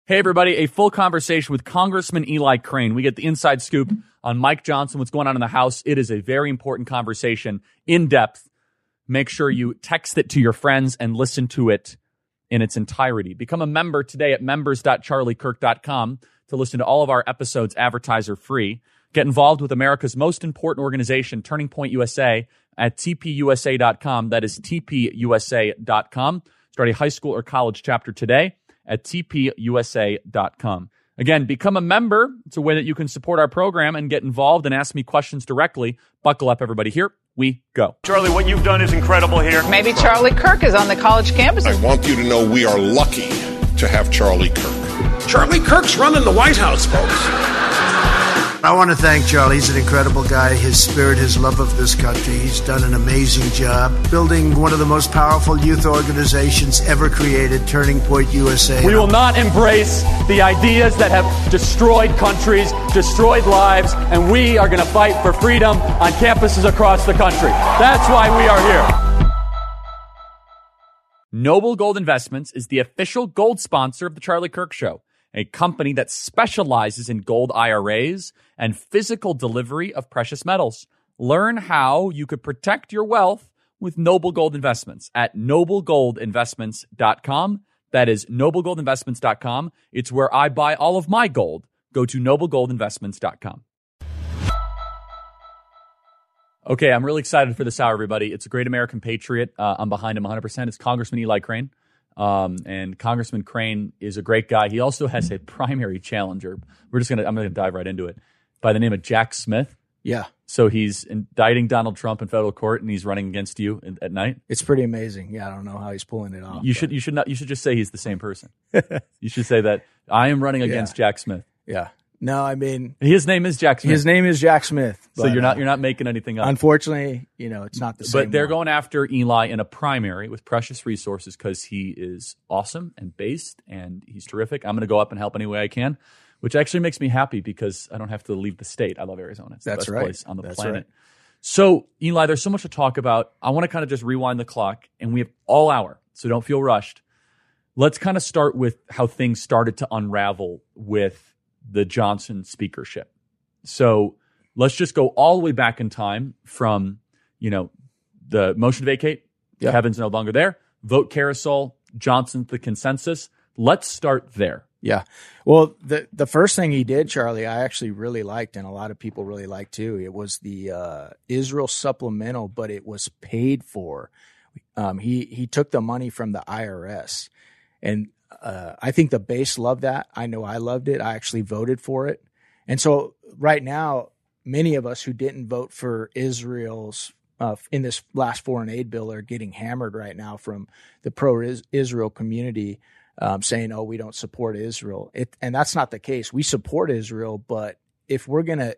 Hey, everybody, a full conversation with Congressman Eli Crane. We get the inside scoop on Mike Johnson, what's going on in the House. It is a very important conversation, in depth. Make sure you text it to your friends and listen to it in its entirety. Become a member today at members.charliekirk.com to listen to all of our episodes advertiser free. Get involved with America's most important organization, Turning Point USA, at tpusa.com. That is tpusa.com. Start a high school or college chapter today at tpusa.com. Again, become a member. It's a way that you can support our program and get involved and ask me questions directly. Buckle up, everybody. Here we go. Charlie, what you've done is incredible here. Maybe Charlie Kirk is on the college campuses. I want you to know we are lucky to have Charlie Kirk. Charlie Kirk's running the White House, folks. I want to thank Charlie. He's an incredible guy. His spirit, his love of this country. He's done an amazing job building one of the most powerful youth organizations ever created, Turning Point USA. We will not embrace the ideas that have destroyed countries, destroyed lives, and we are going to fight for freedom on campuses across the country. That's why we are here. Noble Gold Investments is the official gold sponsor of The Charlie Kirk Show, a company that specializes in gold IRAs and physical delivery of precious metals. Learn how you could protect your wealth with Noble Gold Investments at noblegoldinvestments.com. That is noblegoldinvestments.com. It's where I buy all of my gold. Go to noblegoldinvestments.com. Okay, I'm really excited for this hour, everybody. It's a great American patriot. I'm behind him 100%. It's Congressman Eli Crane. And Congressman Crane is a great guy. He also has a primary challenger. I'm going to dive right into it, by the name of Jack Smith. Yeah. So he's indicting Donald Trump in federal court, and he's running against you at night. It's pretty amazing. Yeah, I don't know how he's pulling it off. You should just say he's the same person. You should say that I am running against Jack Smith. Yeah. No, I mean, his name is Jack Smith. His name is Jack Smith. So you're not making anything up. Unfortunately, it's not the same. But they're going after Eli in a primary with precious resources because he is awesome and based and he's terrific. I'm going to go up and help any way I can, which actually makes me happy because I don't have to leave the state. I love Arizona. It's the best place on the planet. Right. So, Eli, there's so much to talk about. I want to kind of just rewind the clock, and we have all hour, so don't feel rushed. Let's kind of start with how things started to unravel with the Johnson speakership. So let's just go all the way back in time from, the motion to vacate. Yep. Kevin's no longer there. Vote carousel, Johnson, the consensus. Let's start there. Yeah. Well, the first thing he did, Charlie, I actually really liked, and a lot of people really liked too. It was the Israel supplemental, but it was paid for. He took the money from the IRS, and I think the base loved that. I know I loved it. I actually voted for it. And so right now, many of us who didn't vote for Israel's in this last foreign aid bill are getting hammered right now from the pro-Israel community saying, "Oh, we don't support Israel." And that's not the case. We support Israel, but if we're gonna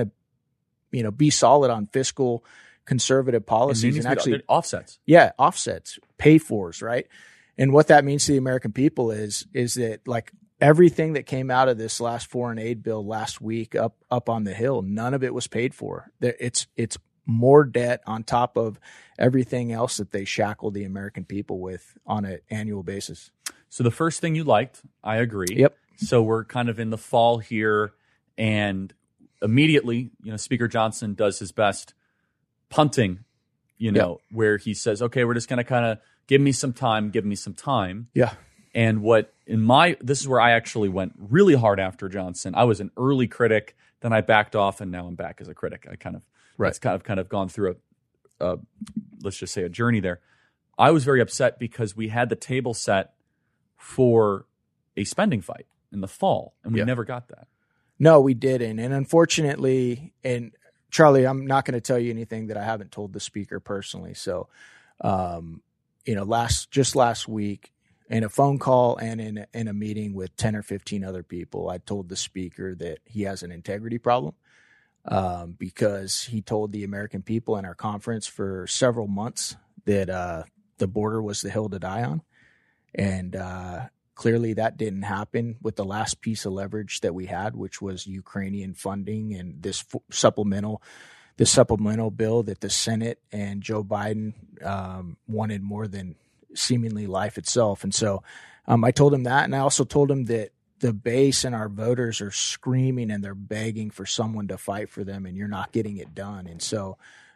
be solid on fiscal conservative policies and actually offsets, offsets, pay fors, right? And what that means to the American people is that, like, everything that came out of this last foreign aid bill last week up on the Hill, none of it was paid for. It's more debt on top of everything else that they shackle the American people with on an annual basis. So the first thing you liked, I agree. Yep. So we're kind of in the fall here, and immediately, Speaker Johnson does his best punting, where he says, "Okay, we're just going to kind of give me some time. Yeah. And this is where I actually went really hard after Johnson. I was an early critic, then I backed off, and now I'm back as a critic. It's kind of gone through a let's just say a journey there. I was very upset because we had the table set for a spending fight in the fall, and we never got that. No, we didn't. And unfortunately, and Charlie, I'm not going to tell you anything that I haven't told the speaker personally. So, last week, in a phone call and in a meeting with 10 or 15 other people, I told the speaker that he has an integrity problem because he told the American people in our conference for several months that the border was the hill to die on. And clearly that didn't happen with the last piece of leverage that we had, which was Ukrainian funding and this supplemental bill that the Senate and Joe Biden wanted more than seemingly life itself. And so I told him that. And I also told him that the base and our voters are screaming and they're begging for someone to fight for them, and you're not getting it done. And so,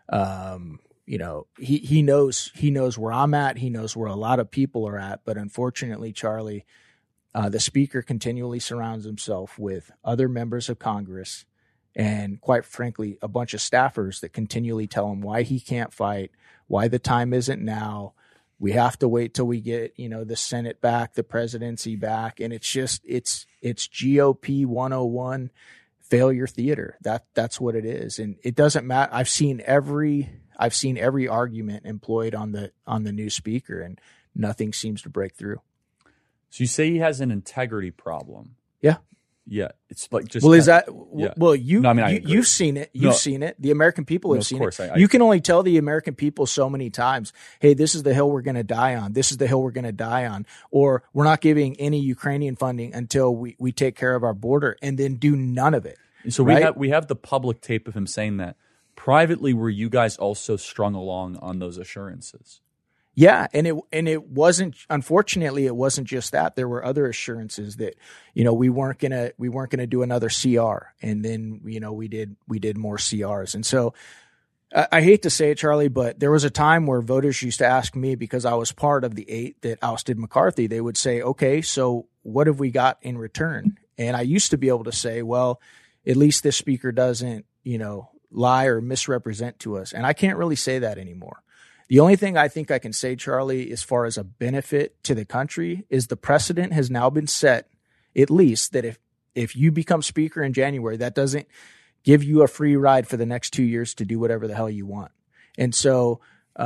he knows where I'm at. He knows where a lot of people are at. But unfortunately, Charlie, the speaker continually surrounds himself with other members of Congress and, quite frankly, a bunch of staffers that continually tell him why he can't fight, why the time isn't now. We have to wait till we get, the Senate back, the presidency back. And it's just, it's GOP 101 failure theater. That's what it is. And it doesn't matter. I've seen every argument employed on the new speaker, and nothing seems to break through. So you say he has an integrity problem. Yeah. Yeah. It's like just. Well, is that, yeah. well, you've seen it. You've No. seen it. The American people have seen course, it. You can only tell the American people so many times, hey, this is the hill we're going to die on. This is the hill we're going to die on. Or we're not giving any Ukrainian funding until we take care of our border, and then do none of it. So right? we have the public tape of him saying that. Privately, were you guys also strung along on those assurances? Yeah, and it wasn't, unfortunately, it wasn't just that. There were other assurances that, we weren't gonna do another CR, and then we did more CRs. And so I hate to say it, Charlie, but there was a time where voters used to ask me, because I was part of the 8 that ousted McCarthy, they would say, okay, so what have we got in return? And I used to be able to say, well, at least this speaker doesn't, lie or misrepresent to us. And I can't really say that anymore. The only thing I think I can say, Charlie, as far as a benefit to the country, is the precedent has now been set, at least, that if you become speaker in January, that doesn't give you a free ride for the next 2 years to do whatever the hell you want. And so,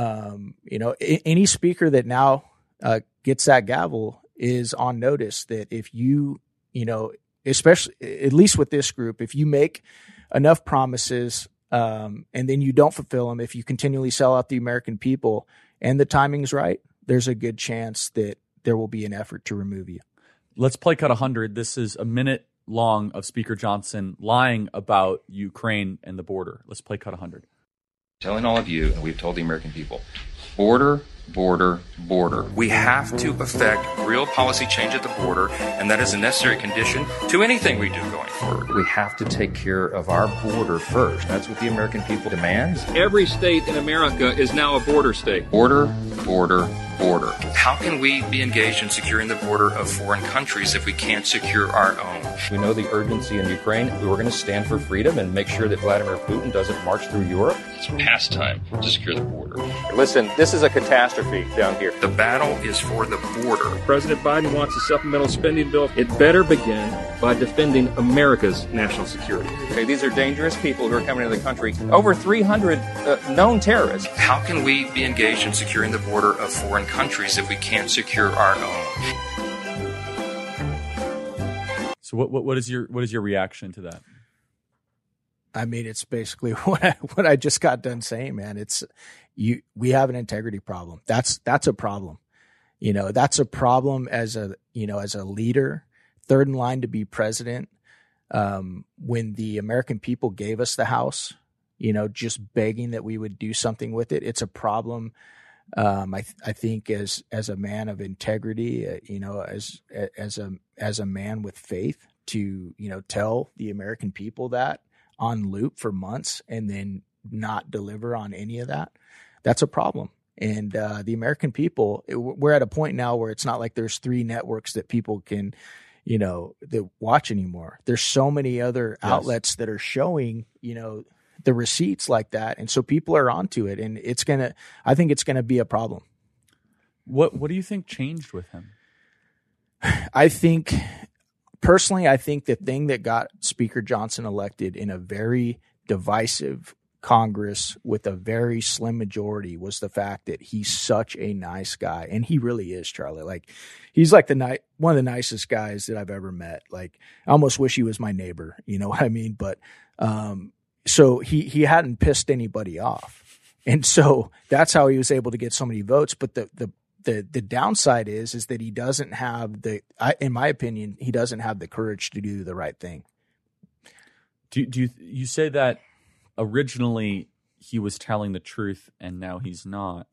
any speaker that now gets that gavel is on notice that if you, especially, at least with this group, if you make enough promises and then you don't fulfill them, if you continually sell out the American people and the timing's right, there's a good chance that there will be an effort to remove you. Let's play cut 100. This is a minute long of Speaker Johnson lying about Ukraine and the border. Let's play cut 100. Telling all of you, and we've told the American people, border, border, border. We have to effect real policy change at the border, and that is a necessary condition to anything we do going forward. We have to take care of our border first. That's what the American people demands. Every state in America is now a border state. Border, border, border. How can we be engaged in securing the border of foreign countries if we can't secure our own? We know the urgency in Ukraine. We're going to stand for freedom and make sure that Vladimir Putin doesn't march through Europe. It's past time to secure the border. Listen, this is a catastrophe down here. The battle is for the border. President Biden wants a supplemental spending bill. It better begin by defending America's national security. Okay, these are dangerous people who are coming into the country. Over 300 known terrorists. How can we be engaged in securing the border of foreign countries if we can't secure our own? So what is your reaction to that? I mean, it's basically what I just got done saying, man. We have an integrity problem. That's a problem. That's a problem as a leader, third in line to be president. When the American people gave us the House, just begging that we would do something with it. It's a problem. I think as a man of integrity, as a man with faith, to tell the American people that on loop for months and then not deliver on any of that, that's a problem. And the American people, we're at a point now where it's not like there's 3 networks that people can, that watch anymore. There's so many other outlets that are showing, the receipts like that. And so people are onto it, and I think it's going to be a problem. What do you think changed with him? Personally, I think the thing that got Speaker Johnson elected in a very divisive Congress with a very slim majority was the fact that he's such a nice guy. And he really is, Charlie. Like, he's like one of the nicest guys that I've ever met. Like, I almost wish he was my neighbor. You know what I mean? But, so he hadn't pissed anybody off. And so that's how he was able to get so many votes. But the downside is that he doesn't have in my opinion, he doesn't have the courage to do the right thing. Do you say that originally he was telling the truth and now he's not?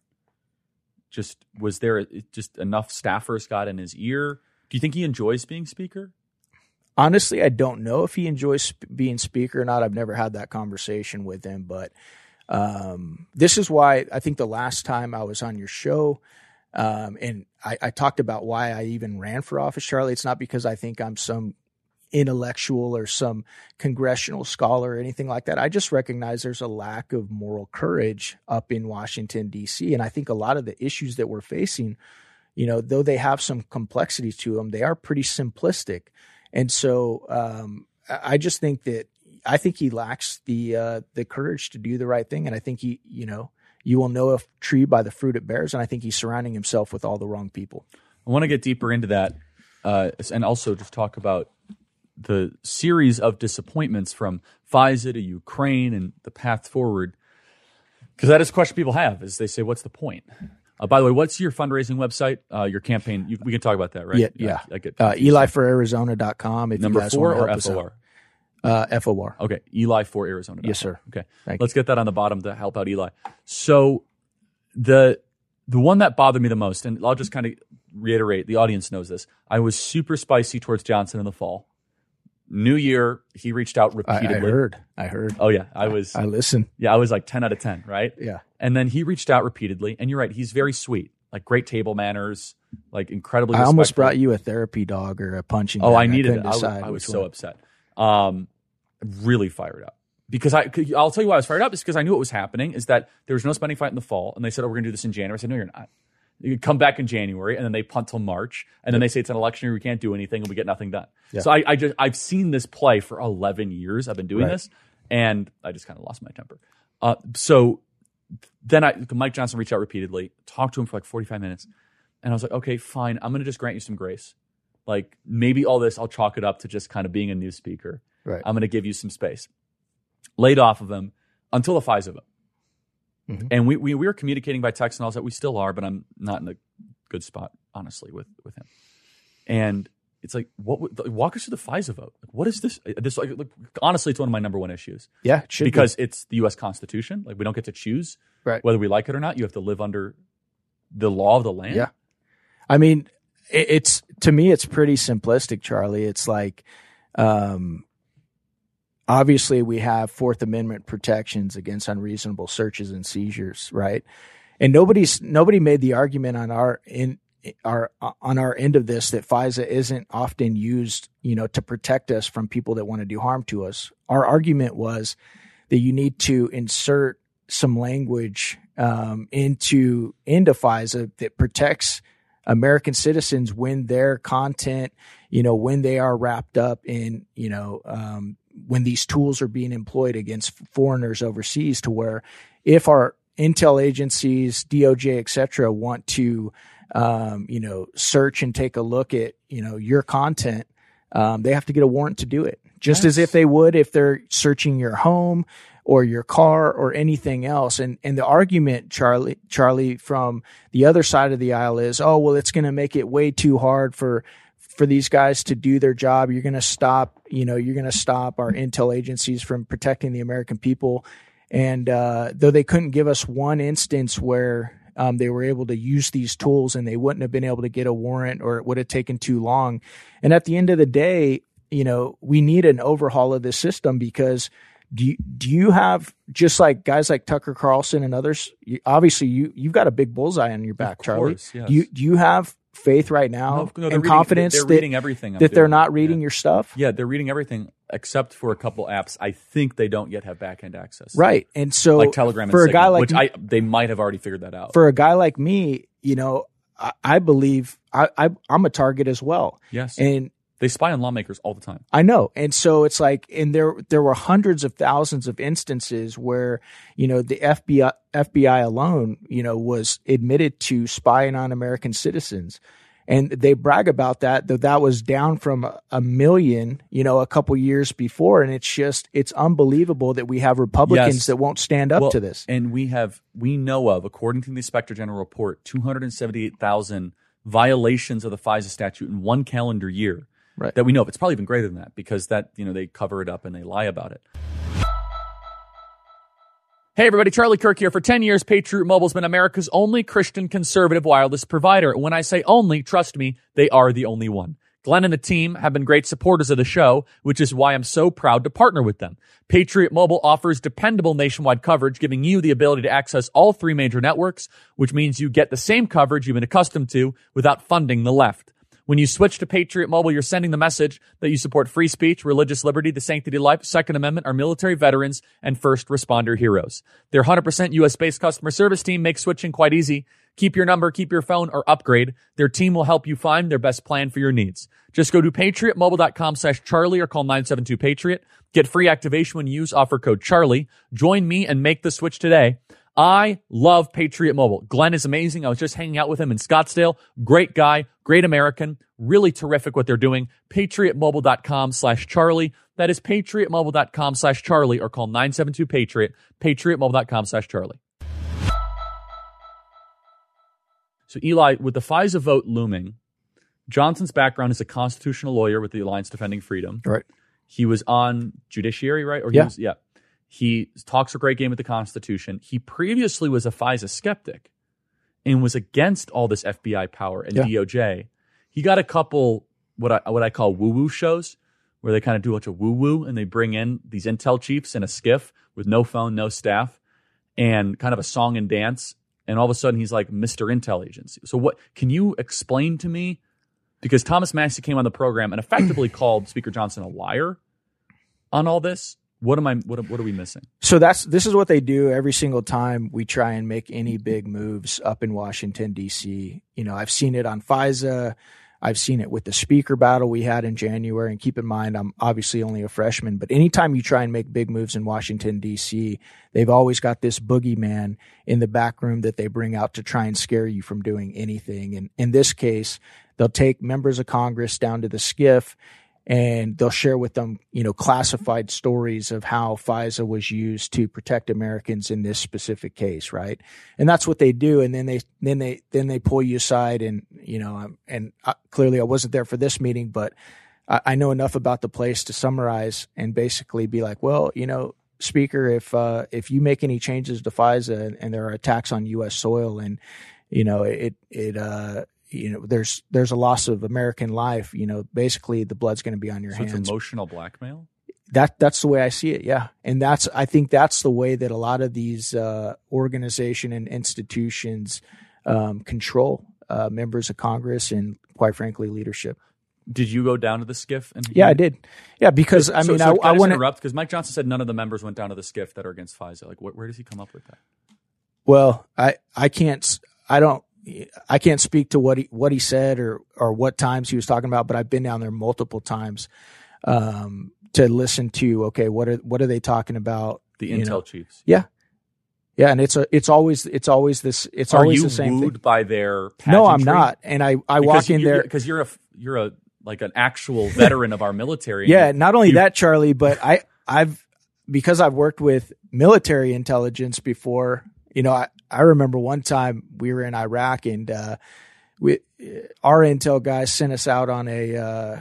Was there just enough staffers got in his ear? Do you think he enjoys being speaker? Honestly, I don't know if he enjoys being speaker or not. I've never had that conversation with him, but this is why I think the last time I was on your show, and I talked about why I even ran for office, Charlie. It's not because I think I'm some intellectual or some congressional scholar or anything like that. I just recognize there's a lack of moral courage up in Washington, D.C. And I think a lot of the issues that we're facing, though they have some complexity to them, they are pretty simplistic. And so I just think I think he lacks the courage to do the right thing. And I think you will know a tree by the fruit it bears. And I think he's surrounding himself with all the wrong people. I want to get deeper into that and also just talk about the series of disappointments from FISA to Ukraine and the path forward. Because that is a question people have, is they say, what's the point? By the way, what's your fundraising website, your campaign? We can talk about that, right? Yeah. I get EliForArizona.com. If Number you guys 4 want to or help us out. FOR. Okay, Eli for Arizona. Yes, sir. Okay, Thank let's get that on the bottom to help out Eli. So the one that bothered me the most, and I'll just kind of reiterate, the audience knows this, I was super spicy towards Johnson in the fall. New Year, he reached out repeatedly. I heard. Oh, yeah. I listened. Yeah, I was like 10 out of 10, right? Yeah. And then he reached out repeatedly. And you're right, he's very sweet. Like great table manners, like incredibly respectful. I almost brought you a therapy dog or a punching bag. I needed it. I was so upset. Really fired up. Because I'll tell you why I was fired up is because I knew what was happening, is that there was no spending fight in the fall. And they said, we're going to do this in January. I said, no, you're not. You come back in January, and then they punt till March, and then they say it's an election year, we can't do anything, and we get nothing done. Yeah. So I've seen this play for 11 years. I've been doing this, and I just kind of lost my temper. So then Mike Johnson reached out repeatedly, talked to him for like 45 minutes, and I was like, okay, fine, I'm going to just grant you some grace. Like maybe all this, I'll chalk it up to just kind of being a new speaker. Right. I'm going to give you some space. Laid off of him until the FISA vote. Mm-hmm. And we were communicating by text and all that. We still are, but I'm not in a good spot, honestly, with him. And it's like, walk us through the FISA vote. Like, what is this? Honestly, it's one of my number one issues. Yeah, it should because it's the U.S. Constitution. Like, we don't get to choose whether we like it or not. You have to live under the law of the land. Yeah, I mean, it's to me, it's pretty simplistic, Charlie. It's like, obviously, we have Fourth Amendment protections against unreasonable searches and seizures, right? And nobody made the argument on our end of this that FISA isn't often used, to protect us from people that want to do harm to us. Our argument was that you need to insert some language into FISA that protects American citizens when their content, when they are wrapped up in, when these tools are being employed against foreigners overseas, to where if our intel agencies, DOJ, et cetera, want to, search and take a look at, your content, they have to get a warrant to do it. Just as if they would if they're searching your home or your car or anything else. And the argument, Charlie, from the other side of the aisle is, oh, well, it's going to make it way too hard for these guys to do their job. You're going to stop our intel agencies from protecting the American people. And though they couldn't give us one instance where they were able to use these tools and they wouldn't have been able to get a warrant, or it would have taken too long. And at the end of the day, we need an overhaul of this system, because do you have, just like guys like Tucker Carlson and others, obviously you've got a big bullseye on your back, Charlie. Yes. Do you have faith right now and confidence they're reading everything that they're not reading your stuff? Yeah, they're reading everything except for a couple apps. I think they don't yet have back-end access. Right. And so like Telegram and for Signal, a guy like which they might have already figured that out. For a guy like me, I believe I'm a target as well. Yes. And they spy on lawmakers all the time. I know. And so it's like, and there were hundreds of thousands of instances where, the FBI alone, was admitted to spying on American citizens. And they brag about that, though that was down from 1 million, a couple years before. And it's unbelievable that we have Republicans that won't stand up to this. And we know of, according to the Inspector General report, 278,000 violations of the FISA statute in one calendar year. Right. That we know of. It's probably even greater than that, because that, they cover it up and they lie about it. Hey everybody, Charlie Kirk here. For 10 years, Patriot Mobile's been America's only Christian conservative wireless provider. When I say only, trust me, they are the only one. Glenn and the team have been great supporters of the show, which is why I'm so proud to partner with them. Patriot Mobile offers dependable nationwide coverage, giving you the ability to access all 3 major networks, which means you get the same coverage you've been accustomed to without funding the left. When you switch to Patriot Mobile, you're sending the message that you support free speech, religious liberty, the sanctity of life, Second Amendment, our military veterans, and first responder heroes. Their 100% U.S.-based customer service team makes switching quite easy. Keep your number, keep your phone, or upgrade. Their team will help you find their best plan for your needs. Just go to patriotmobile.com/Charlie or call 972-PATRIOT. Get free activation when you use offer code Charlie. Join me and make the switch today. I love Patriot Mobile. Glenn is amazing. I was just hanging out with him in Scottsdale. Great guy, great American, really terrific what they're doing. patriotmobile.com/Charlie. That is patriotmobile.com/Charlie or call 972-PATRIOT. patriotmobile.com/Charlie. So Eli, with the FISA vote looming, Johnson's background is a constitutional lawyer with the Alliance Defending Freedom. Right. He was on Judiciary, right? Or yeah. He talks a great game with the Constitution. He previously was a FISA skeptic and was against all this FBI power and DOJ. He got a couple what I call woo-woo shows where they kind of do a bunch of woo-woo and they bring in these intel chiefs in a skiff with no phone, no staff, and kind of a song and dance. And all of a sudden he's like Mr. Intel Agency. So what can you explain to me? Because Thomas Massie came on the program and effectively called Speaker Johnson a liar on all this. What are we missing? So this is what they do every single time we try and make any big moves up in Washington, D.C. You know, I've seen it on FISA. I've seen it with the speaker battle we had in January. And keep in mind, I'm obviously only a freshman, but anytime you try and make big moves in Washington, D.C., they've always got this boogeyman in the back room that they bring out to try and scare you from doing anything. And in this case, they'll take members of Congress down to the skiff and they'll share with them, you know, classified stories of how FISA was used to protect Americans in this specific case, right? And that's what they do. And then they pull you aside, and you know, clearly I wasn't there for this meeting, but I know enough about the place to summarize and basically be like, well, you know, Speaker, if you make any changes to FISA and there are attacks on U.S. soil, and you know you know, there's a loss of American life, you know, basically the blood's going to be on your hands. So it's emotional blackmail? That's the way I see it. Yeah. And I think that's the way that a lot of these, organization and institutions, control, members of Congress and quite frankly, leadership. Did you go down to the skiff? Yeah, I did. Yeah. Because I want to interrupt because Mike Johnson said none of the members went down to the skiff that are against FISA. Like, where does he come up with that? Well, I can't speak to what he said or what times he was talking about, but I've been down there multiple times to listen to, okay, what are they talking about? The intel chiefs. Yeah. Yeah, and it's always the same thing. Are you wooed by their pageantry? No, I'm not. And I walk in there because you're like an actual veteran of our military. Yeah, not only that, Charlie, but because I've worked with military intelligence before, you know, I remember one time we were in Iraq and our intel guys sent us out on a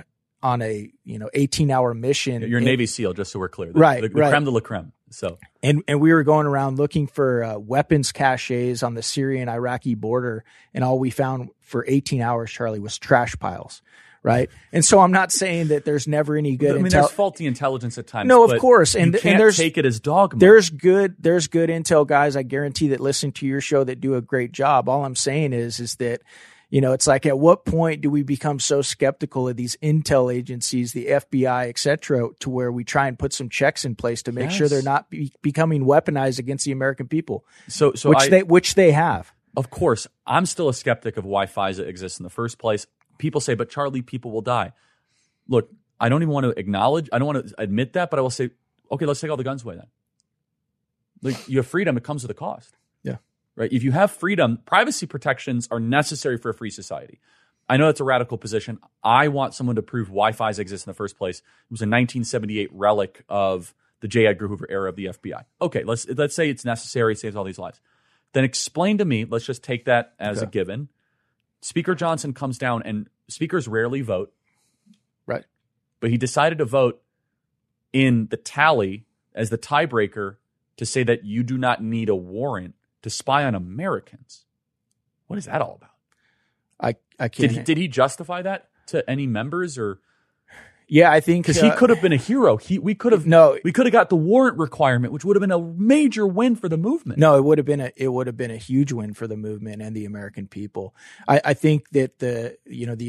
18-hour mission. You're a Navy SEAL, just so we're clear. Right. Creme de la creme. So and we were going around looking for weapons caches on the Syrian-Iraqi border, and all we found for 18 hours, Charlie, was trash piles. Right. And so I'm not saying that there's never any good intel. There's faulty intelligence at times. No, of course. And you can't take it as dogma. There's good intel guys, I guarantee, that listen to your show that do a great job. All I'm saying is that, you know, it's like, at what point do we become so skeptical of these intel agencies, the FBI, et cetera, to where we try and put some checks in place to make sure they're not becoming weaponized against the American people? Which they have. Of course, I'm still a skeptic of why FISA exists in the first place. People say, but Charlie, people will die. Look, I don't even want to acknowledge, I don't want to admit that, but I will say, okay, let's take all the guns away then. Like, you have freedom, it comes with a cost. Yeah. Right? If you have freedom, privacy protections are necessary for a free society. I know that's a radical position. I want someone to prove why FISA exists in the first place. It was a 1978 relic of the J. Edgar Hoover era of the FBI. Okay, let's say it's necessary, it saves all these lives. Then explain to me, let's just take that as a given. Speaker Johnson comes down, and speakers rarely vote. Right. But he decided to vote in the tally as the tiebreaker to say that you do not need a warrant to spy on Americans. What is that all about? I can't. Did he justify that? to any members or? Yeah, I think because he could have been a hero. We could have got the warrant requirement, which would have been a major win for the movement. No, it would have been a huge win for the movement and the American people. I think that the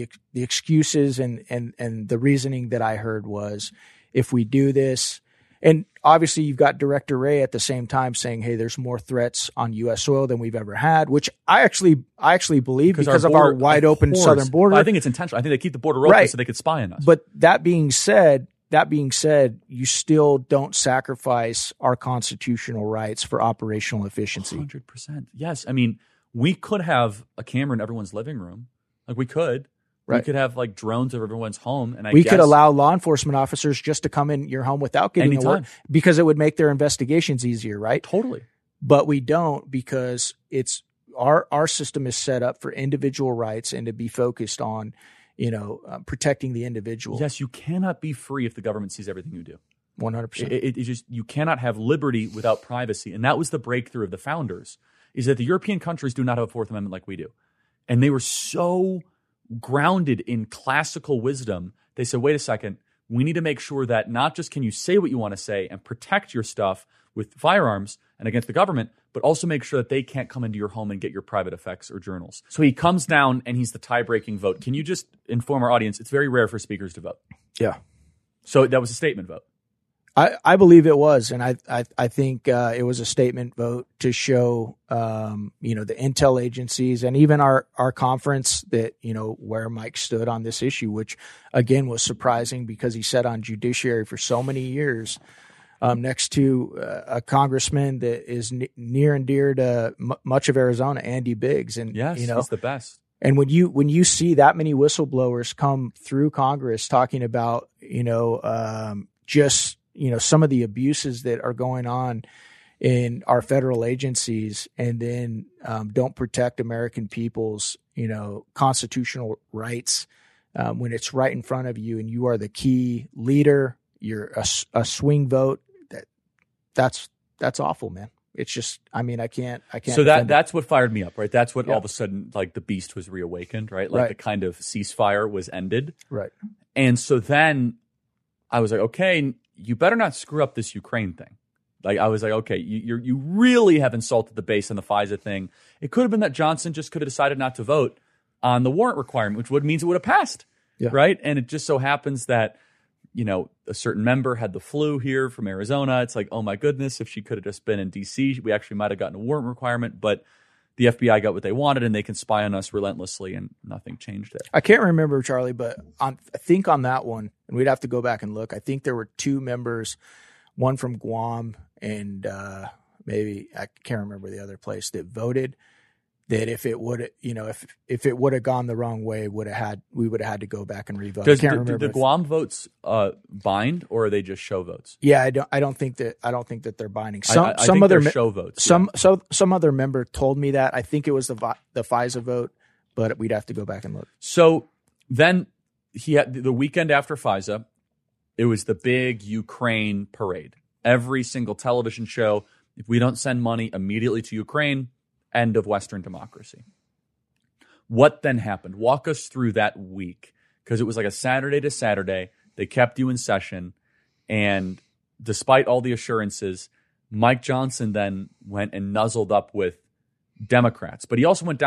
excuses and the reasoning that I heard was, if we do this, and obviously you've got Director Wray at the same time saying, hey, there's more threats on U.S. soil than we've ever had, which I actually believe because of our wide open southern border. I think it's intentional. I think they keep the border open so they could spy on us. But that being said, you still don't sacrifice our constitutional rights for operational efficiency. 100%. Yes. I mean, we could have a camera in everyone's living room. Like we could. Right. We could have like drones of everyone's home, and we could allow law enforcement officers just to come in your home without getting a warrant because it would make their investigations easier, right? Totally. But we don't, because it's our system is set up for individual rights and to be focused on, protecting the individual. Yes, you cannot be free if the government sees everything you do. 100%. It just, you cannot have liberty without privacy, and that was the breakthrough of the founders. Is that the European countries do not have a Fourth Amendment like we do, and they were so grounded in classical wisdom. They said, wait a second, we need to make sure that not just can you say what you want to say and protect your stuff with firearms and against the government, but also make sure that they can't come into your home and get your private effects or journals. So he comes down and he's the tie-breaking vote. Can you just inform our audience, it's very rare for speakers to vote. Yeah. So that was a statement vote. I believe it was, and I think it was a statement vote to show the intel agencies and even our conference that where Mike stood on this issue, which again was surprising because he sat on judiciary for so many years, next to a congressman that is near and dear to much of Arizona, Andy Biggs, and yes, he's the best. And when you see that many whistleblowers come through Congress talking about some of the abuses that are going on in our federal agencies, and then don't protect American people's, constitutional rights when it's right in front of you and you are the key leader, you're a swing vote. That's awful, man. It's just, I can't. So that's what fired me up, right? That's what all of a sudden, like the beast was reawakened, right? Like the kind of ceasefire was ended. Right. And so then I was like, okay, you better not screw up this Ukraine thing. Like I was like, okay, you really have insulted the base on the FISA thing. It could have been that Johnson just could have decided not to vote on the warrant requirement, which means it would have passed, right? And it just so happens that, a certain member had the flu here from Arizona. It's like, oh my goodness, if she could have just been in D.C., we actually might have gotten a warrant requirement, but the FBI got what they wanted and they can spy on us relentlessly and nothing changed there. I can't remember, Charlie, but I think on that one, and we'd have to go back and look, I think there were two members, one from Guam and maybe I can't remember the other place, that voted that if it would, if it would have gone the wrong way, we would have had to go back and revote. Do the Guam votes bind, or are they just show votes? Yeah, I don't think that they're binding. I think they're show votes. Some other member told me that. I think it was the FISA vote, but we'd have to go back and look. So then he had the weekend after FISA, it was the big Ukraine parade. Every single television show, if we don't send money immediately to Ukraine, end of Western democracy. What then happened? Walk us through that week, because it was like a Saturday to Saturday. They kept you in session, and despite all the assurances, Mike Johnson then went and nuzzled up with Democrats. But he also went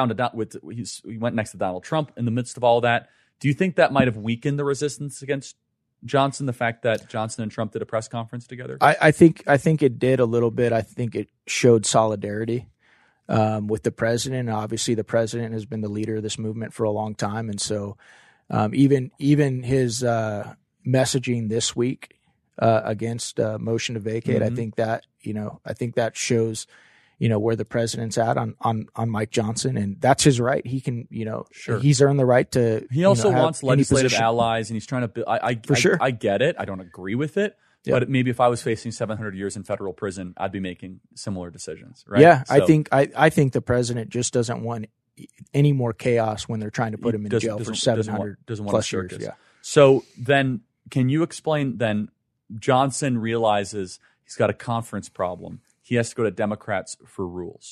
he went next to Donald Trump in the midst of all that. Do you think that might have weakened the resistance against Johnson, the fact that Johnson and Trump did a press conference together? I think it did a little bit. I think it showed solidarity with the president. Obviously, the president has been the leader of this movement for a long time, and so even his messaging this week against motion to vacate, mm-hmm. I think that shows where the president's at on Mike Johnson, and that's his right. He can sure. He's earned the right to. He also wants legislative allies, and he's trying to. I get it. I don't agree with it. Yeah. But maybe if I was facing 700 years in federal prison, I'd be making similar decisions, right? Yeah, so, I think the president just doesn't want any more chaos when they're trying to put him in jail for 700 plus years. Yeah. So then, can you explain? Then Johnson realizes he's got a conference problem. He has to go to Democrats for rules.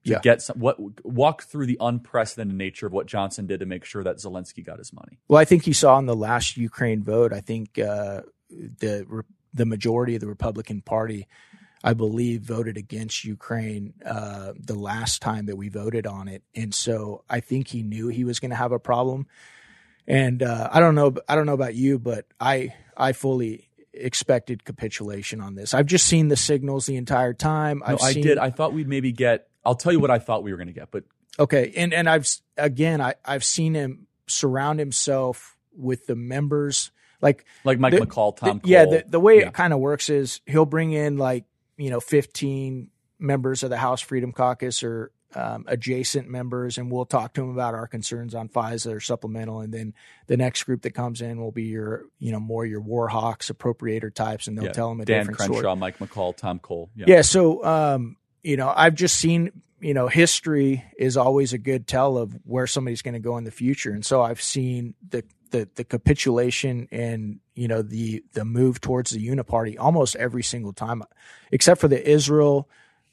to get some, walk through the unprecedented nature of what Johnson did to make sure that Zelensky got his money. Well, I think you saw in the last Ukraine vote, I think the majority of the Republican Party, I believe, voted against Ukraine the last time that we voted on it. And so I think he knew he was going to have a problem. And I don't know about you, but I fully expected capitulation on this. I've just seen the signals the entire time. I did. I thought we'd maybe get. I'll tell you what I thought we were going to get, but okay. And I've seen him surround himself with the members like Mike McCall, Tom Cole. Yeah, the way it kind of works is he'll bring in 15 members of the House Freedom Caucus or adjacent members, and we'll talk to them about our concerns on FISA or supplemental. And then the next group that comes in will be your war hawks, appropriator types, and they'll tell them a Dan different Crenshaw, story. Mike McCall, Tom Cole. Yeah. So, I've just seen, history is always a good tell of where somebody's going to go in the future. And so I've seen the capitulation and, the move towards the uniparty almost every single time, except for the Israel,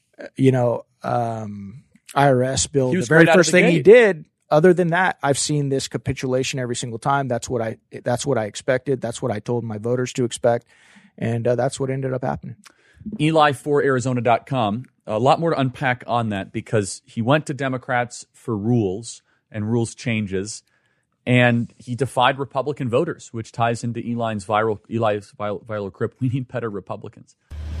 IRS bill. The very first thing he did. Other than that, I've seen this capitulation every single time. That's what I expected. That's what I told my voters to expect. And that's what ended up happening. Eli for Arizona.com. A lot more to unpack on that because he went to Democrats for rules and rules changes, and he defied Republican voters, which ties into Eli's viral crypt. We need better Republicans.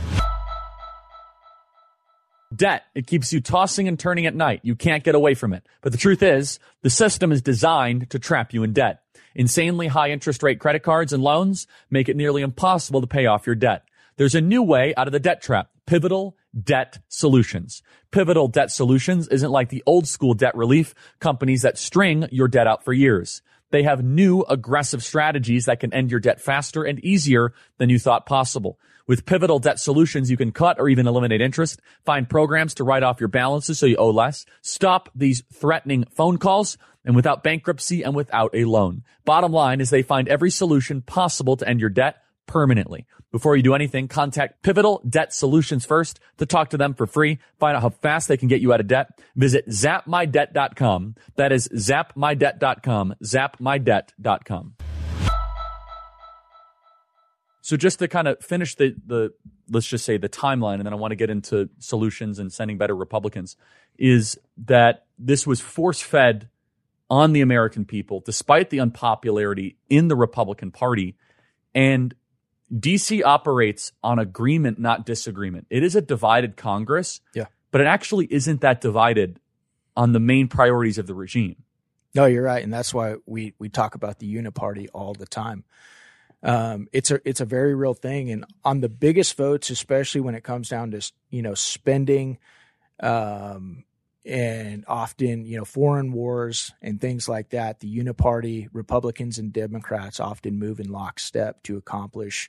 Debt, it keeps you tossing and turning at night. You can't get away from it. But the truth is, the system is designed to trap you in debt. Insanely high interest rate credit cards and loans make it nearly impossible to pay off your debt. There's a new way out of the debt trap. Pivotal Debt Solutions. Pivotal Debt Solutions isn't like the old school debt relief companies that string your debt out for years. They have new aggressive strategies that can end your debt faster and easier than you thought possible. With Pivotal Debt Solutions, you can cut or even eliminate interest, find programs to write off your balances so you owe less, stop these threatening phone calls, and without bankruptcy and without a loan. Bottom line is they find every solution possible to end your debt permanently. Before you do anything, contact Pivotal Debt Solutions first to talk to them for free. Find out how fast they can get you out of debt. Visit zapmydebt.com. That is zapmydebt.com, zapmydebt.com. So just to kind of finish the let's just say the timeline, and then I want to get into solutions and sending better Republicans, is that this was force-fed on the American people despite the unpopularity in the Republican Party. And D.C. operates on agreement, not disagreement. It is a divided Congress, but it actually isn't that divided on the main priorities of the regime. No, you're right, and that's why we talk about the uniparty all the time. It's a very real thing, and on the biggest votes, especially when it comes down to spending, and often foreign wars and things like that, the uniparty Republicans and Democrats often move in lockstep to accomplish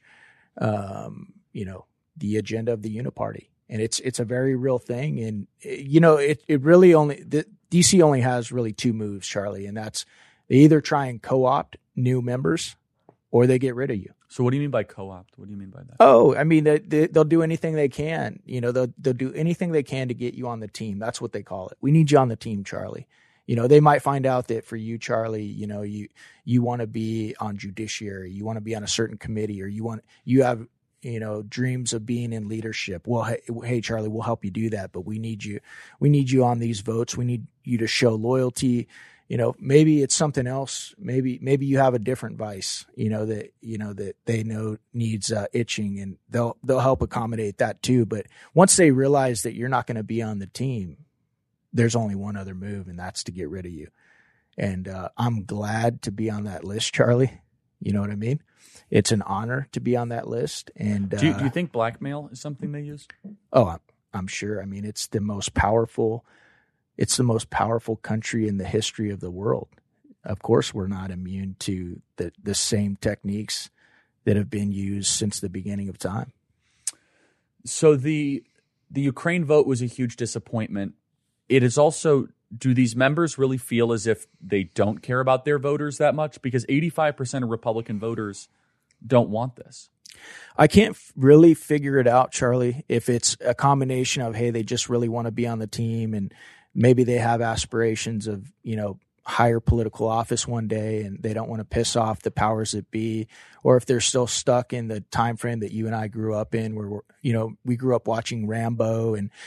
the agenda of the uniparty, and it's a very real thing. And it really DC only has really two moves, Charlie, and that's they either try and co-opt new members or they get rid of you. So what do you mean by co-opt? What do you mean by that? Oh, I mean, they'll do anything they can. They'll do anything they can to get you on the team. That's what they call it. We need you on the team, Charlie. They might find out that for you, Charlie, you want to be on judiciary, you want to be on a certain committee, or you have dreams of being in leadership. Well, hey, Charlie, we'll help you do that, but we need you. We need you on these votes. We need you to show loyalty. Maybe it's something else. Maybe you have a different vice, that they know needs itching, and they'll help accommodate that too. But once they realize that you're not going to be on the team, there's only one other move, and that's to get rid of you. And I'm glad to be on that list, Charlie. You know what I mean? It's an honor to be on that list. And do you think blackmail is something they use? Oh, I'm sure. I mean, it's the most powerful country in the history of the world. Of course, we're not immune to the same techniques that have been used since the beginning of time. So the Ukraine vote was a huge disappointment. It is also, do these members really feel as if they don't care about their voters that much? Because 85% of Republican voters don't want this. I can't really figure it out, Charlie, if it's a combination of, hey, they just really want to be on the team and maybe they have aspirations of, higher political office one day and they don't want to piss off the powers that be, or if they're still stuck in the time frame that you and I grew up in, where we grew up watching Rambo and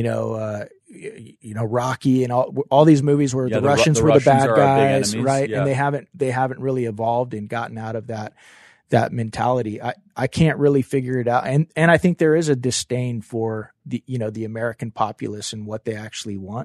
Rocky and all these movies where the Russians were the bad guys, right? Yeah. And they haven't really evolved and gotten out of that mentality. I can't really figure it out, and I think there is a disdain for the American populace and what they actually want.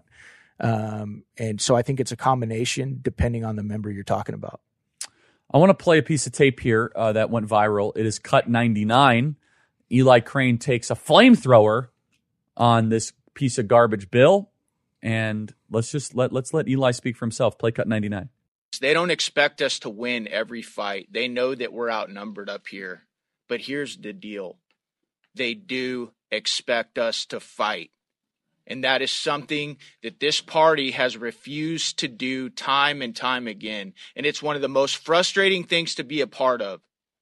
And so I think it's a combination depending on the member you're talking about. I want to play a piece of tape here that went viral. It is cut 99. Eli Crane takes a flamethrower on this piece of garbage bill, and let's let Eli speak for himself. Play cut 99. They don't expect us to win every fight. They know that we're outnumbered up here. But here's the deal. They do expect us to fight. And that is something that this party has refused to do time and time again. And it's one of the most frustrating things to be a part of.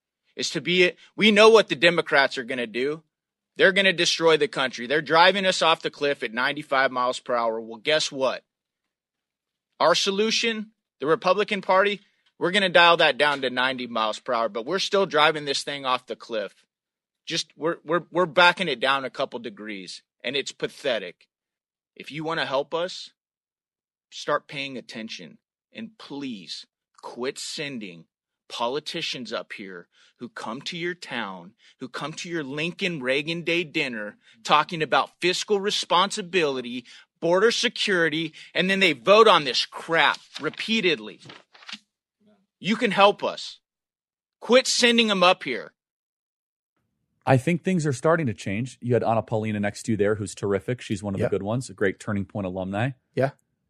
We know what the Democrats are going to do. They're going to destroy the country. They're driving us off the cliff at 95 miles per hour. Well, guess what? Our solution, the Republican Party, we're going to dial that down to 90 miles per hour, but we're still driving this thing off the cliff. Just we're backing it down a couple degrees, and it's pathetic. If you want to help us, start paying attention, and please quit sending politicians up here who come to your town, who come to your Lincoln Reagan Day dinner talking about fiscal responsibility, border security, and then they vote on this crap repeatedly. You can help us. Quit sending them up here. I think things are starting to change. You had Anna Paulina next to you there, who's terrific. She's one of the good ones, a great Turning Point alumni. Yeah.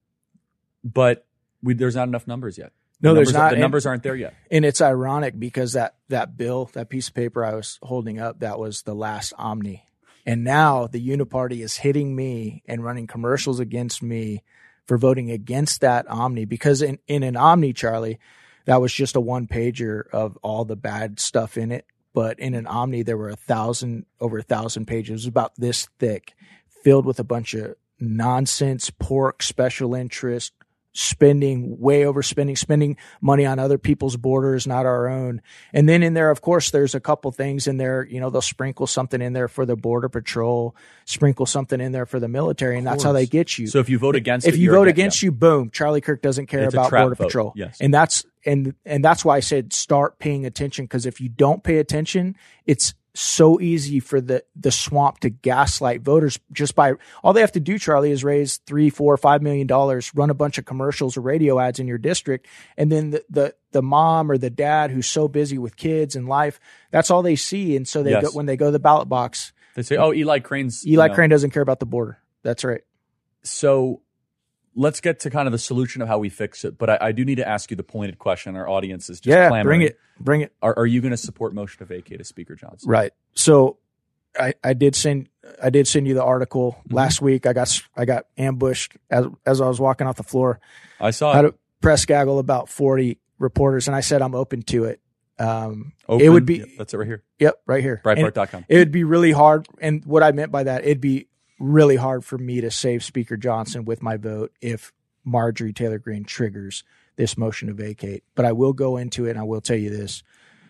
But there's not enough numbers yet. There's not. The numbers aren't there yet. And it's ironic because that bill, that piece of paper I was holding up, that was the last Omni. And now the Uniparty is hitting me and running commercials against me for voting against that Omni. Because in an Omni, Charlie, that was just a one-pager of all the bad stuff in it. But in an Omni, there were over 1,000 pages. It was about this thick, filled with a bunch of nonsense, pork, special interest, spending money on other people's borders, not our own. And then in there, of course, there's a couple things in there. They'll sprinkle something in there for the Border Patrol, sprinkle something in there for the military, and that's how they get you. So if you vote against if you vote against you, boom, Charlie Kirk doesn't care about Border Patrol. Yes. And that's why I said start paying attention, because if you don't pay attention, it's so easy for the swamp to gaslight voters just by all they have to do, Charlie, is raise $3, $4, $5 million, run a bunch of commercials or radio ads in your district. And then the mom or the dad who's so busy with kids and life, that's all they see. And so when they go to the ballot box, they say, oh, Eli Crane doesn't care about the border. That's right. So let's get to kind of the solution of how we fix it. But I do need to ask you the pointed question. Our audience is just clamoring. Bring it. Are you going to support motion to vacate as Speaker Johnson? Right. So I did send you the article last week. I got ambushed as I was walking off the floor. I saw I had a press gaggle about 40 reporters, and I said I'm open to it. It would be that's it right here. Yep, right here. Breitbart.com. It would be really hard, and what I meant by that, it'd be really hard for me to save Speaker Johnson with my vote if Marjorie Taylor Greene triggers this motion to vacate. But I will go into it, and I will tell you this.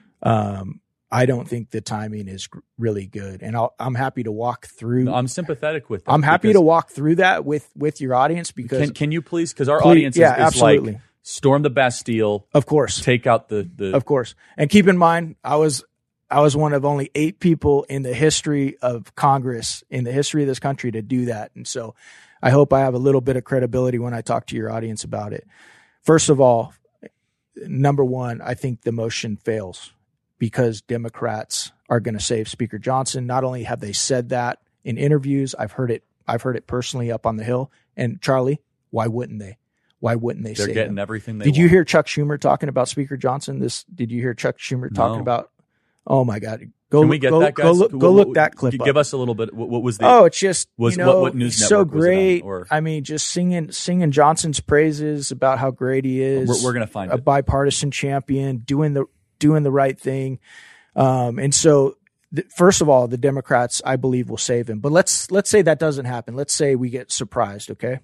I don't think the timing is really good, and I'm happy to walk through. No, I'm sympathetic with that. I'm happy to walk through that with your audience, because can you please, because our audience is absolutely. Like storm the Bastille, of course, take out the of course, and keep in mind I was one of only 8 people in the history of Congress, in the history of this country, to do that, and so I hope I have a little bit of credibility when I talk to your audience about it. First of all, number one, I think the motion fails because Democrats are going to save Speaker Johnson. Not only have they said that in interviews, I've heard it personally up on the Hill. And Charlie, why wouldn't they? Why wouldn't they? They're save getting him? Everything they Did want. you hear Chuck Schumer talking about Speaker Johnson? Did you hear Chuck Schumer talking about? Oh my God! Can we get that, guys? Go look that clip up. Give us a little bit. What was the? Oh, it's just what news network so great. Was it on, I mean, just singing Johnson's praises about how great he is. We're gonna find a bipartisan champion, doing the right thing. And so first of all, the Democrats, I believe, will save him. But let's say that doesn't happen. Let's say we get surprised. Okay.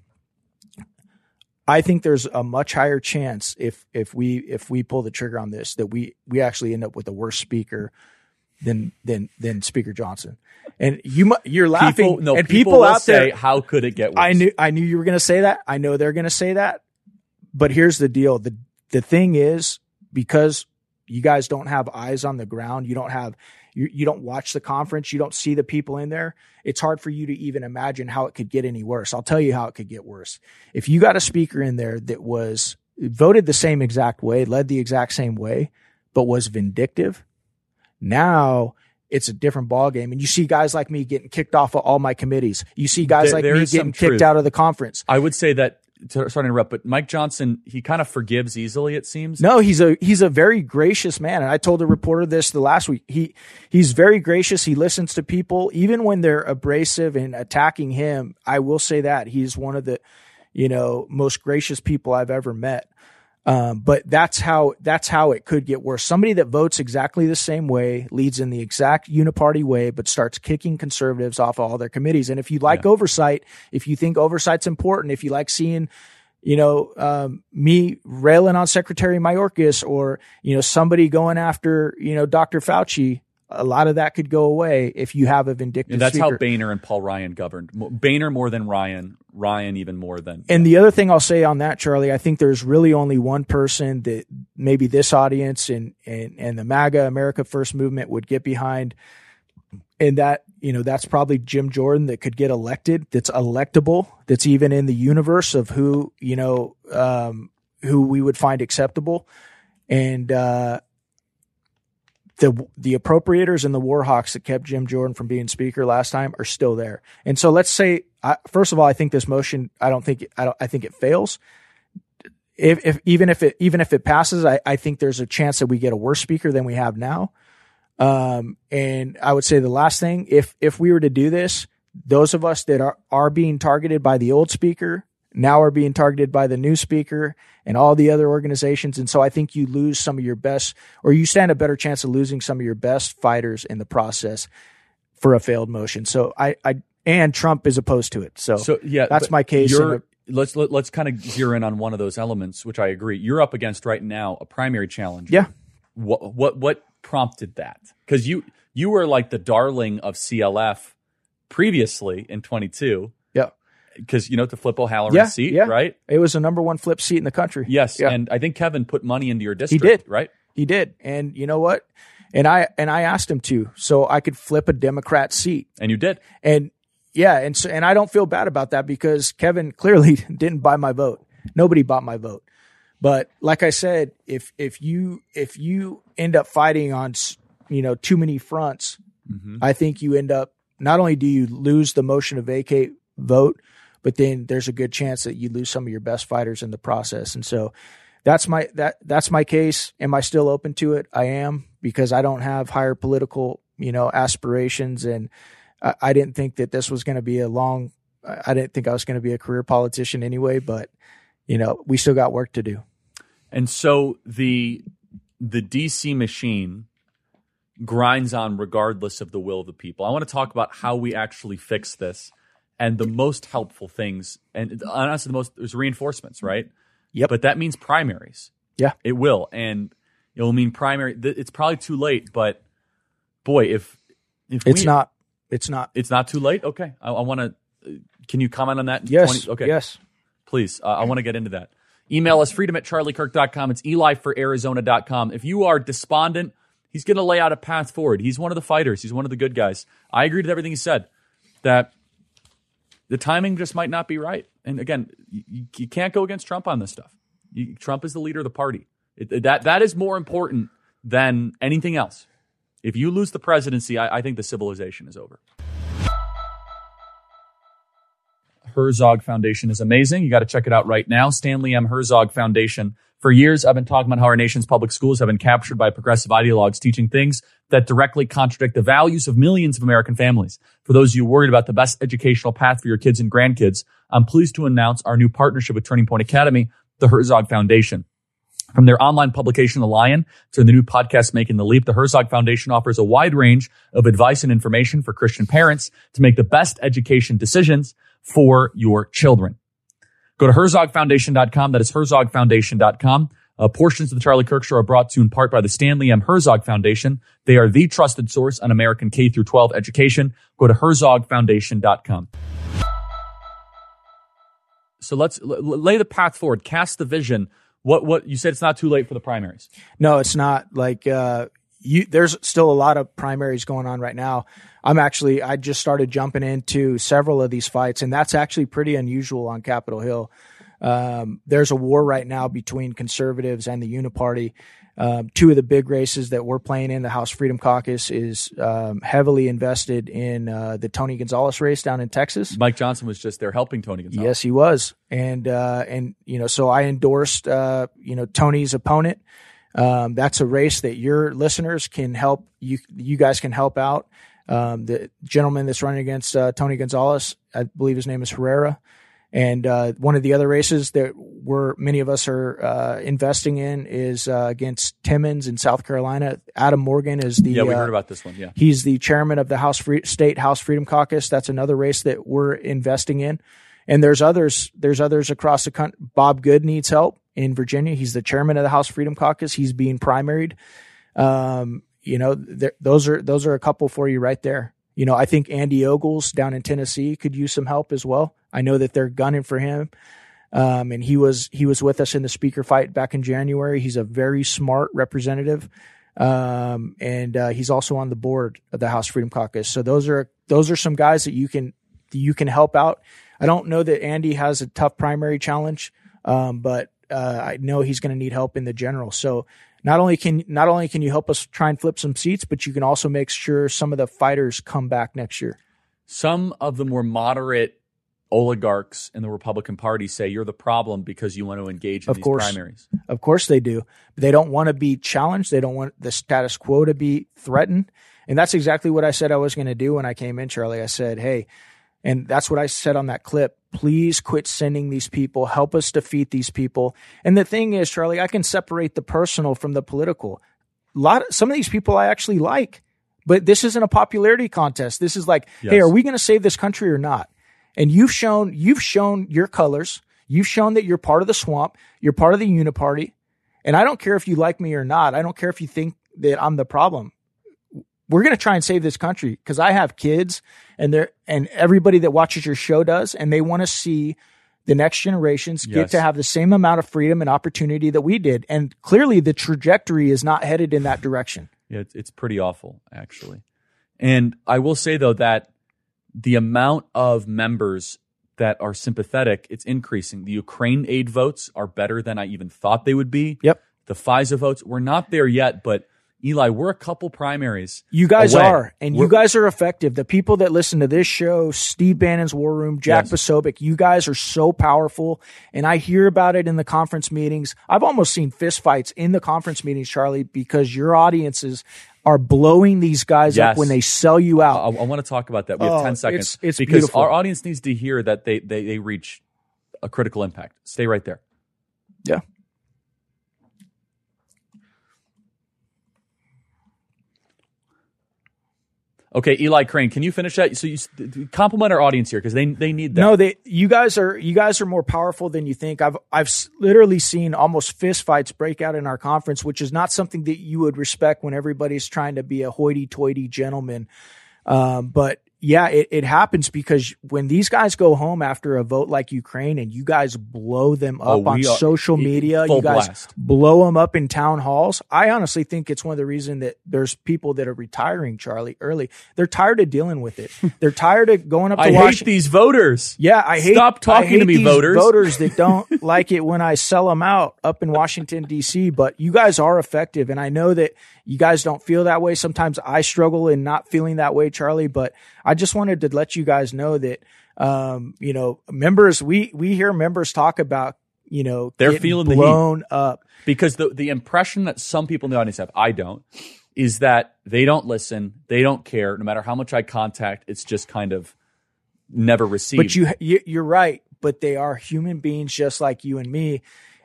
I think there's a much higher chance if we pull the trigger on this that we actually end up with a worse speaker than Speaker Johnson. And you're laughing. People out there say, how could it get worse? I knew you were going to say that. I know they're going to say that. But here's the deal. The thing is, because you guys don't have eyes on the ground, you don't watch the conference, you don't see the people in there, it's hard for you to even imagine how it could get any worse. I'll tell you how it could get worse. If you got a speaker in there that was voted the same exact way, led the exact same way, but was vindictive, now it's a different ballgame. And you see guys like me getting kicked off of all my committees. You see guys like me getting kicked out of the conference. I would say that, sorry to interrupt, but Mike Johnson, he kind of forgives easily, it seems. No, he's a very gracious man. And I told a reporter this the last week. He's very gracious. He listens to people, even when they're abrasive and attacking him. I will say that he's one of the, most gracious people I've ever met. But that's how it could get worse. Somebody that votes exactly the same way, leads in the exact uniparty way, but starts kicking conservatives off of all their committees. And if you like oversight, if you think oversight's important, if you like seeing, me railing on Secretary Mayorkas or, somebody going after, Dr. Fauci, a lot of that could go away if you have a vindictive and that's speaker. How Boehner and Paul Ryan governed. Boehner more than Ryan even more than. And the other thing I'll say on that, Charlie, I think there's really only one person that maybe this audience and the MAGA America First movement would get behind. And that, that's probably Jim Jordan that could get elected. That's electable. That's even in the universe of who we would find acceptable. And, the appropriators and the war hawks that kept Jim Jordan from being speaker last time are still there. And so let's say, first of all, I think this motion, I think it fails. Even if it passes, I think there's a chance that we get a worse speaker than we have now. And I would say the last thing, if we were to do this, those of us that are being targeted by the old speaker now are being targeted by the new speaker and all the other organizations. And so I think you lose some of your best, or you stand a better chance of losing some of your best fighters in the process for a failed motion. So and Trump is opposed to it. So yeah, that's my case. Let's kind of zero in on one of those elements, which I agree. You're up against right now a primary challenge. Yeah. What prompted that? Because you were like the darling of CLF previously in 22. Yeah. Because, to flip O'Halloran's seat, right? It was the number one flip seat in the country. Yes, yeah. And I think Kevin put money into your district. He did, right? He did, and you know what? And I asked him to, so I could flip a Democrat seat, and you did. And yeah, and I don't feel bad about that because Kevin clearly didn't buy my vote. Nobody bought my vote. But like I said, if you end up fighting on too many fronts, I think you end up, not only do you lose the motion to vacate vote, but then there's a good chance that you lose some of your best fighters in the process. And so that's my case. Am I still open to it? I am, because I don't have higher political, aspirations. And I didn't think that this was going to be I didn't think I was going to be a career politician anyway, but we still got work to do. And so the DC machine grinds on regardless of the will of the people. I want to talk about how we actually fix this. And the most helpful things, and honestly, there's reinforcements, right? Yep. But that means primaries. Yeah. It will. And it will mean primary. It's probably too late, but boy, if it's not too late. Okay. I want to, can you comment on that? Yes. Okay. Yes. Please. I want to get into that. Email us freedom@charliekirk.com. It's eli4arizona.com. If you are despondent, he's going to lay out a path forward. He's one of the fighters. He's one of the good guys. I agree with everything he said, that the timing just might not be right. And again, you can't go against Trump on this stuff. Trump is the leader of the party. That is more important than anything else. If you lose the presidency, I think the civilization is over. Herzog Foundation is amazing. You got to check it out right now. Stanley M. Herzog Foundation. For years, I've been talking about how our nation's public schools have been captured by progressive ideologues teaching things that directly contradict the values of millions of American families. For those of you worried about the best educational path for your kids and grandkids, I'm pleased to announce our new partnership with Turning Point Academy, the Herzog Foundation. From their online publication, The Lion, to the new podcast, Making the Leap, the Herzog Foundation offers a wide range of advice and information for Christian parents to make the best education decisions for your children. Go to HerzogFoundation.com. That is HerzogFoundation.com. Portions of the Charlie Kirk Show are brought to you in part by the Stanley M. Herzog Foundation. They are the trusted source on American K-12 education. Go to HerzogFoundation.com. So let's lay the path forward. Cast the vision. What you said, it's not too late for the primaries. No, it's not. Like there's still a lot of primaries going on right now. I just started jumping into several of these fights, and that's actually pretty unusual on Capitol Hill. There's a war right now between conservatives and the Uniparty. Two of the big races that we're playing in, the House Freedom Caucus is heavily invested in the Tony Gonzalez race down in Texas. Mike Johnson was just there helping Tony Gonzalez. Yes, he was. And so I endorsed Tony's opponent. That's a race that your listeners can help you guys can help out. The gentleman that's running against Tony Gonzalez, I believe his name is Herrera. And one of the other races that many of us are investing in is against Timmons in South Carolina. Adam Morgan is the we heard about this one. Yeah, he's the chairman of the State House Freedom Caucus. That's another race that we're investing in. And there's others across the country. Bob Good needs help in Virginia. He's the chairman of the House Freedom Caucus. He's being primaried. Those are a couple for you right there. I think Andy Ogles down in Tennessee could use some help as well. I know that they're gunning for him. And he was with us in the speaker fight back in January. He's a very smart representative. And he's also on the board of the House Freedom Caucus. So those are some guys that you can help out. I don't know that Andy has a tough primary challenge. But I know he's going to need help in the general. So not only can you help us try and flip some seats, but you can also make sure some of the fighters come back next year. Some of the more moderate oligarchs in the Republican Party say you're the problem because you want to engage in these primaries. Of course they do. They don't want to be challenged. They don't want the status quo to be threatened. And that's exactly what I said I was going to do when I came in, Charlie. I said, hey, and that's what I said on that clip. Please quit sending these people. Help us defeat these people. And the thing is, Charlie, I can separate the personal from the political. Some of these people I actually like, but this isn't a popularity contest. This is like, hey, are we going to save this country or not? And you've shown your colors. You've shown that you're part of the swamp. You're part of the Uniparty. And I don't care if you like me or not. I don't care if you think that I'm the problem. We're going to try and save this country because I have kids and everybody that watches your show does, and they want to see the next generations get to have the same amount of freedom and opportunity that we did. And clearly the trajectory is not headed in that direction. Yeah, it's pretty awful, actually. And I will say, though, that the amount of members that are sympathetic, it's increasing. The Ukraine aid votes are better than I even thought they would be. Yep. The FISA votes, we're not there yet, but Eli, we're a couple primaries. You guys away. are, and you guys are effective. The people that listen to this show, Steve Bannon's War Room, Jack Posobiec, you guys are so powerful, and I hear about it in the conference meetings. I've almost seen fist fights in the conference meetings, Charlie, because your audiences are blowing these guys up when they sell you out. I want to talk about that. We have 10 seconds. It's because beautiful. Our audience needs to hear that they reach a critical impact. Stay right there. Yeah. Okay, Eli Crane, can you finish that? So you compliment our audience here because they need that. No, you guys are more powerful than you think. I've literally seen almost fist fights break out in our conference, which is not something that you would respect when everybody's trying to be a hoity-toity gentleman. But yeah, it happens because when these guys go home after a vote like Ukraine and you guys blow them up on social media, you guys blow them up in town halls. I honestly think it's one of the reasons that there's people that are retiring, Charlie, early. They're tired of dealing with it. They're tired of going up to Washington. I hate these voters. Yeah, Stop talking to me, voters. Voters that don't like it when I sell them out up in Washington, D.C. But you guys are effective, and I know that you guys don't feel that way. Sometimes I struggle in not feeling that way, Charlie, but I just wanted to let you guys know that, members, we hear members talk about, they're feeling blown the heat up. Because the impression that some people in the audience have, I don't, is that they don't listen, they don't care. No matter how much I contact, it's just kind of never received. But you're right. But they are human beings just like you and me.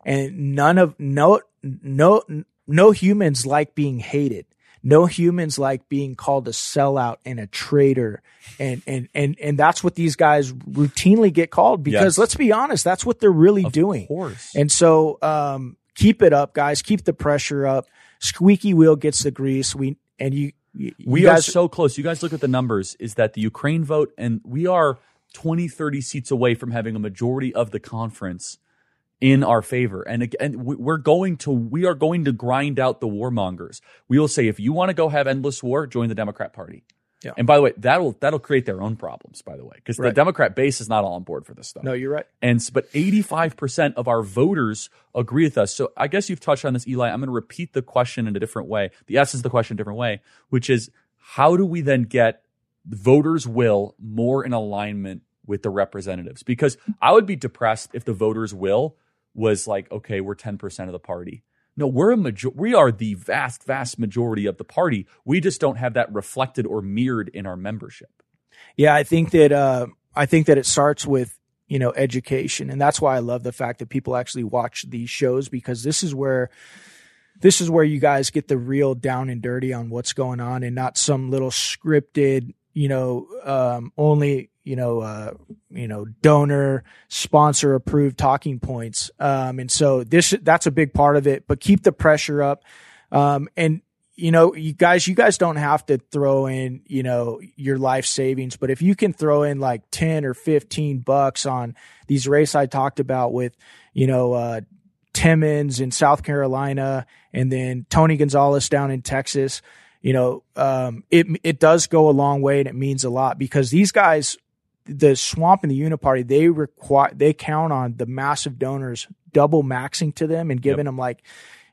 And no humans like being hated. No humans like being called a sellout and a traitor. And that's what these guys routinely get called, because let's be honest, that's what they're really doing. Of course. And so, keep it up, guys. Keep the pressure up. Squeaky wheel gets the grease. We are so close. You guys look at the numbers, is that the Ukraine vote, and we are 20, 30 seats away from having a majority of the conference in our favor. And we are going to grind out the warmongers. We will say, if you want to go have endless war, join the Democrat Party. Yeah. And by the way, that'll create their own problems, by the way, because the Democrat base is not all on board for this stuff. No, you're right. But 85% of our voters agree with us. So I guess you've touched on this, Eli. I'm going to repeat the question in a different way, the essence of the question in a different way, which is, how do we then get the voters' will more in alignment with the representatives? Because I would be depressed if the voters' will was like, okay, we're 10% of the party. No, we are the vast, vast majority of the party. We just don't have that reflected or mirrored in our membership. Yeah, I think that it starts with, education. And that's why I love the fact that people actually watch these shows, because this is where you guys get the real down and dirty on what's going on, and not some little scripted, only, donor, sponsor approved talking points. And so that's a big part of it, but keep the pressure up. And you guys don't have to throw in, your life savings, but if you can throw in like 10 or $15 on these races I talked about with, Timmons in South Carolina, and then Tony Gonzalez down in Texas, it does go a long way, and it means a lot, because these guys, the Swamp and the Uniparty, they count on the massive donors double maxing to them and giving them like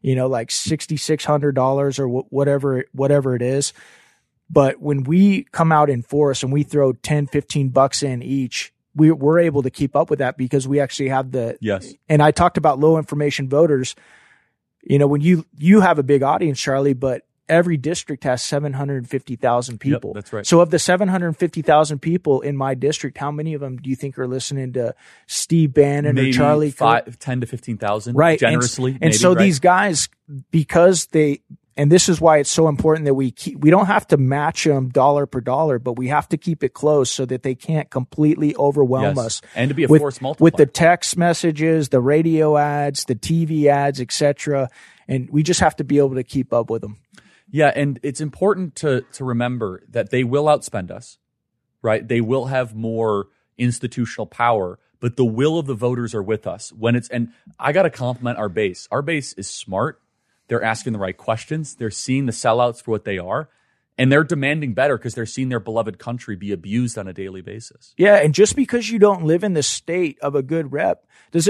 $6,600 or whatever it is. But when we come out in force and we throw 10, $15 in each, we're able to keep up with that, because we actually have and I talked about low information voters. When you have a big audience, Charlie, but every district has 750,000 people. Yep, that's right. So of the 750,000 people in my district, how many of them do you think are listening to Steve Bannon or Charlie? 10 to 15,000, right? Generously. And so these guys, because and this is why it's so important that we don't have to match them dollar per dollar, but we have to keep it close so that they can't completely overwhelm us. And to be a force multiplier. With the text messages, the radio ads, the TV ads, etc. And we just have to be able to keep up with them. Yeah, and it's important to remember that they will outspend us, right? They will have more institutional power, but the will of the voters are with us. And I got to compliment our base. Our base is smart. They're asking the right questions. They're seeing the sellouts for what they are, and they're demanding better because they're seeing their beloved country be abused on a daily basis. Yeah, and just because you don't live in the state of a good rep,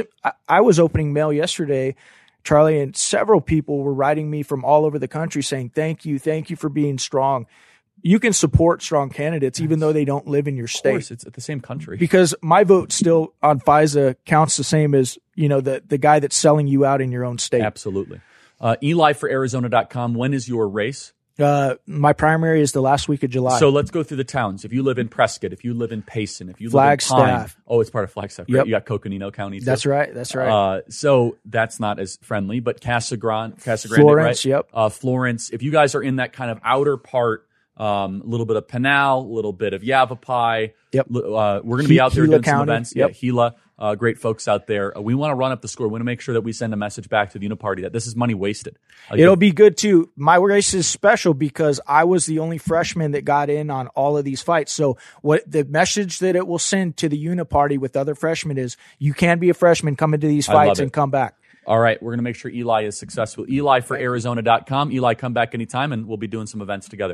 I was opening mail yesterday, Charlie, and several people were writing me from all over the country saying, thank you for being strong. You can support strong candidates even though they don't live in your state. Of course, it's the same country. Because my vote still on FISA counts the same as, the guy that's selling you out in your own state. Absolutely. Eli for Arizona.com. When is your race? My primary is the last week of July. So let's go through the towns. If you live in Prescott, if you live in Payson, if you live in Pine. Oh, it's part of Flagstaff. Right? Yep. You got Coconino County too. That's right. So that's not as friendly, but Casa Grande, Florence, right? Yep. Florence. If you guys are in that kind of outer part, a little bit of Pinal, a little bit of Yavapai. Yep. We're going to be out there Gila doing some County. events. Yep. Yeah, Gila. Great folks out there. We want to run up the score. We want to make sure that we send a message back to the Uniparty that this is money wasted. It'll be good too. My race is special because I was the only freshman that got in on all of these fights. So what the message that it will send to the Uniparty with other freshmen is, you can be a freshman, come into these fights and come back. All right. We're going to make sure Eli is successful. Eli for Arizona.com. Eli, come back anytime and we'll be doing some events together.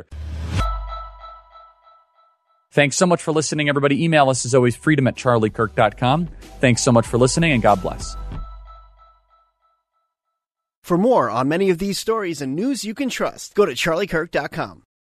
Thanks so much for listening, everybody. Email us as always, freedom@charliekirk.com. Thanks so much for listening, and God bless. For more on many of these stories and news you can trust, go to charliekirk.com.